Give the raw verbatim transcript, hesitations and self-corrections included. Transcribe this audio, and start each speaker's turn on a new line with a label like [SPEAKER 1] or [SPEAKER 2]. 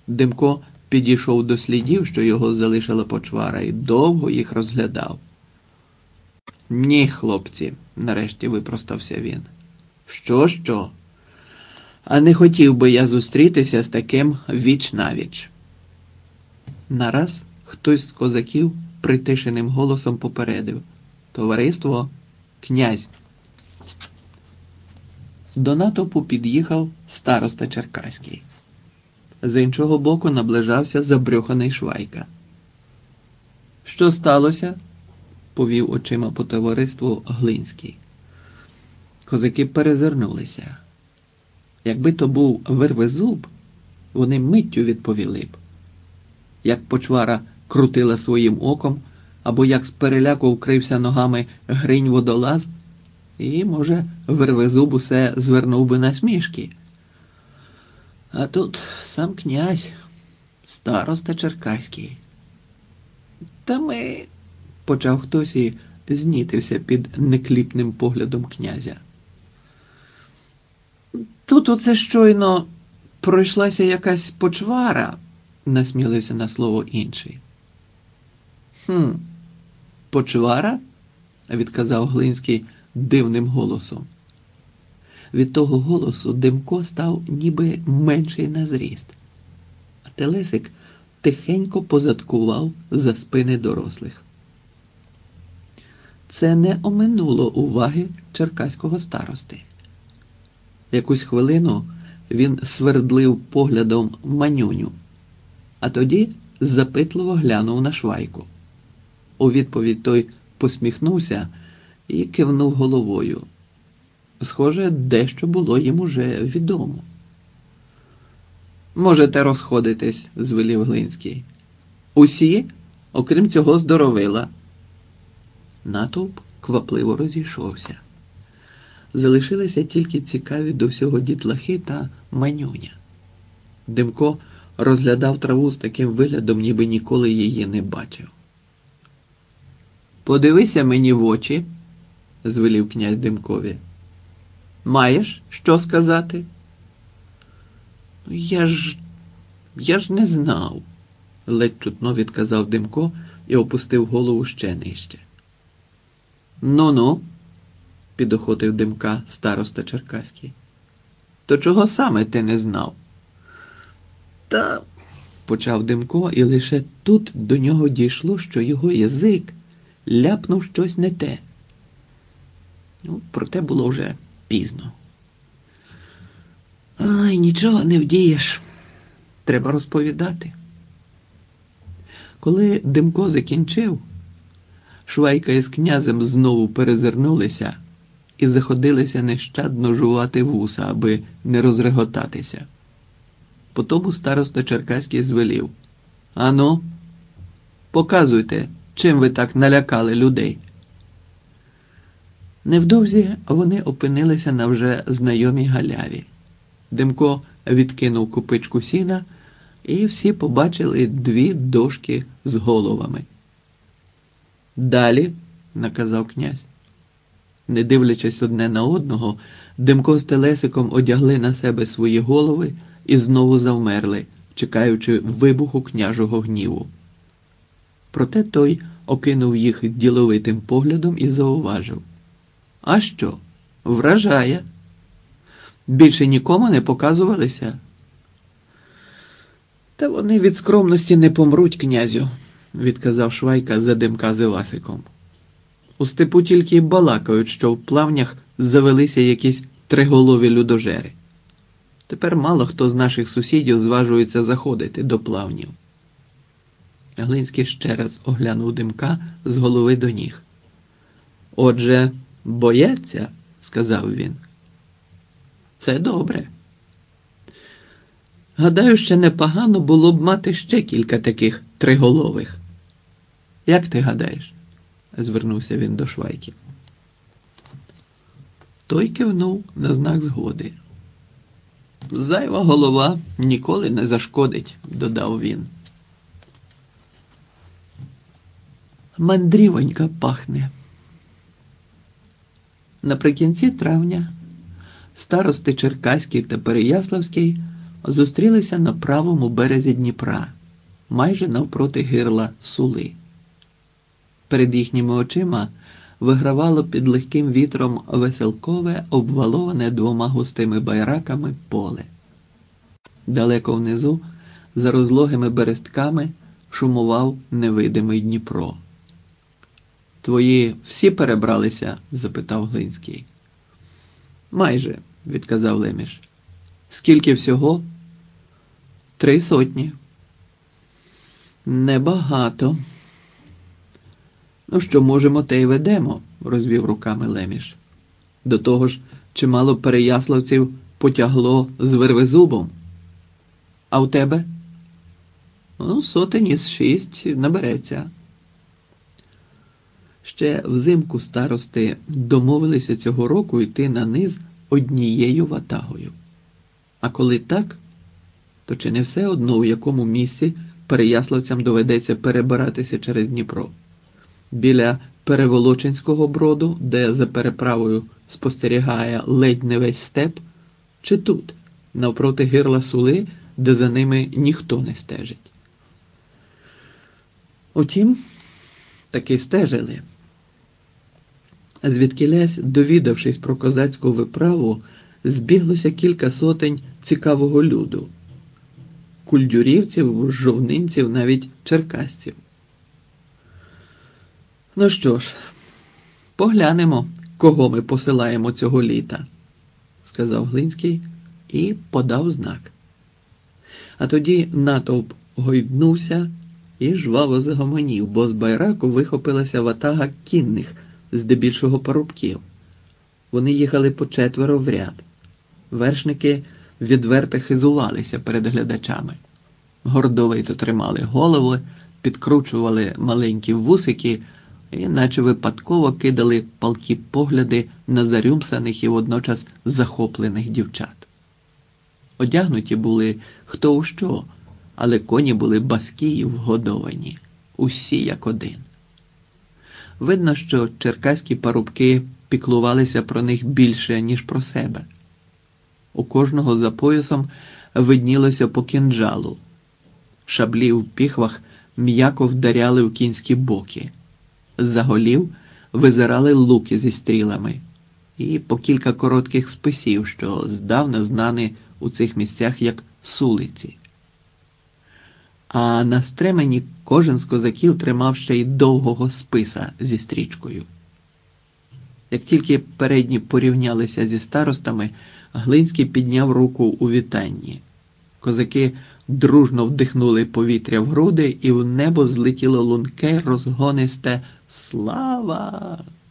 [SPEAKER 1] Демко підійшов до слідів, що його залишила почвара, і довго їх розглядав. «Ні, хлопці», – нарешті випростався він. «Що, що? А не хотів би я зустрітися з таким віч-навіч». Нараз хтось з козаків притишеним голосом попередив: «Товариство, князь». До натовпу під'їхав староста Черкаський. З іншого боку наближався забрюханий Швайка. «Що сталося?» – повів очима по товариству Глинський. Козаки перезирнулися. Якби то був Вервезуб, вони миттю відповіли б. Як почвара крутила своїм оком, або як з переляку вкрився ногами Гринь водолаз, і, може, Вервезуб усе звернув би на смішки. А тут сам князь, староста Черкаський. Та ми... – почав хтось і знітився під некліпним поглядом князя. Тут оце щойно пройшлася якась почвара, насмілився на слово інший. Хм, почвара? Відказав Глинський дивним голосом. Від того голосу Демко став ніби менший на зріст, а телесик тихенько позадкував за спини дорослих. Це не оминуло уваги черкаського старости. Якусь хвилину він свердлив поглядом Манюню, а тоді запитливо глянув на Швайку. У відповідь той посміхнувся і кивнув головою. Схоже, дещо було їм уже відомо. «Можете розходитись», – звелів Глинський. «Усі, окрім цього здоровила». Натовп квапливо розійшовся. Залишилися тільки цікаві до всього дітлахи та Манюня. Демко розглядав траву з таким виглядом, ніби ніколи її не бачив. «Подивися мені в очі», – звелів князь Демкові. «Маєш що сказати?» «Я ж... я ж не знав», – ледь чутно відказав Демко і опустив голову ще нижче. «Ну-ну», – підохотив Демка староста Черкаський. «То чого саме ти не знав?» «Та...» – почав Демко, і лише тут до нього дійшло, що його язик ляпнув щось не те. Ну, проте було вже пізно. «Ай, нічого не вдієш. Треба розповідати». Коли Демко закінчив, Швайка із князем знову перезирнулися і заходилися нещадно жувати вуса, аби не розреготатися. Потому староста Черкаський звелів: «Ану, показуйте, чим ви так налякали людей». Невдовзі вони опинилися на вже знайомій галяві. Демко відкинув купичку сіна, і всі побачили дві дошки з головами. «Далі», – наказав князь. Не дивлячись одне на одного, Демко з телесиком одягли на себе свої голови і знову завмерли, чекаючи вибуху княжого гніву. Проте той окинув їх діловитим поглядом і зауважив: «А що? Вражає. Більше нікому не показувалися?» «Та вони від скромності не помруть, князю», – відказав Швайка за Демка з Івасиком. «У степу тільки й балакають, що в плавнях завелися якісь триголові людожери. Тепер мало хто з наших сусідів зважується заходити до плавнів». Глинський ще раз оглянув Демка з голови до ніг. «Отже, бояться», – сказав він. «Це добре. Гадаю, ще непогано було б мати ще кілька таких триголових. Як ти гадаєш?» – звернувся він до Швайки. Той кивнув на знак згоди. «Зайва голова ніколи не зашкодить», – додав він. Мандрівонька пахне. Наприкінці травня старости Черкаський та Переяславський зустрілися на правому березі Дніпра, майже навпроти гирла Сули. Перед їхніми очима вигравало під легким вітром веселкове, обваловане двома густими байраками поле. Далеко внизу, за розлогими берестками, шумував невидимий Дніпро. «Твої всі перебралися?» – запитав Глинський. «Майже», – відказав Леміш. «Скільки всього?» «Три сотні». «Небагато». «Ну, що можемо, те й ведемо», – розвів руками Леміш. «До того ж, чимало переяславців потягло з Вервезубом. А у тебе?» «Ну, сотень із шість набереться». Ще взимку старости домовилися цього року йти на низ однією ватагою. А коли так, то чи не все одно, у якому місці переяславцям доведеться перебиратися через Дніпро? Біля Переволочинського броду, де за переправою спостерігає ледь не весь степ, чи тут, навпроти гирла Сули, де за ними ніхто не стежить? Утім, таки стежили. Звідкілясь, довідавшись про козацьку виправу, збіглося кілька сотень цікавого люду. Кульдюрівців, жовнинців, навіть черкасців. «Ну що ж, поглянемо, кого ми посилаємо цього літа», – сказав Глинський і подав знак. А тоді натовп гойднувся і жваво загомонів, бо з байраку вихопилася ватага кінних, здебільшого парубків. Вони їхали по четверо в ряд. Вершники відверто хизувалися перед глядачами. Гордовито тримали голови, підкручували маленькі вусики і наче випадково кидали палкі погляди на зарюмсаних і водночас захоплених дівчат. Одягнуті були хто у що, але коні були баскі й вгодовані, усі як один. Видно, що черкаські парубки піклувалися про них більше, ніж про себе. У кожного за поясом виднілося по кинджалу. Шаблі в піхвах м'яко вдаряли в кінські боки. З-за голів визирали луки зі стрілами і по кілька коротких списів, що здавна знані у цих місцях як сулиці. А на стремені кожен з козаків тримав ще й довгого списа зі стрічкою. Як тільки передні порівнялися зі старостами, Глинський підняв руку у вітанні. Козаки дружно вдихнули повітря в груди, і в небо злетіло лунке, розгонисте «Слава!».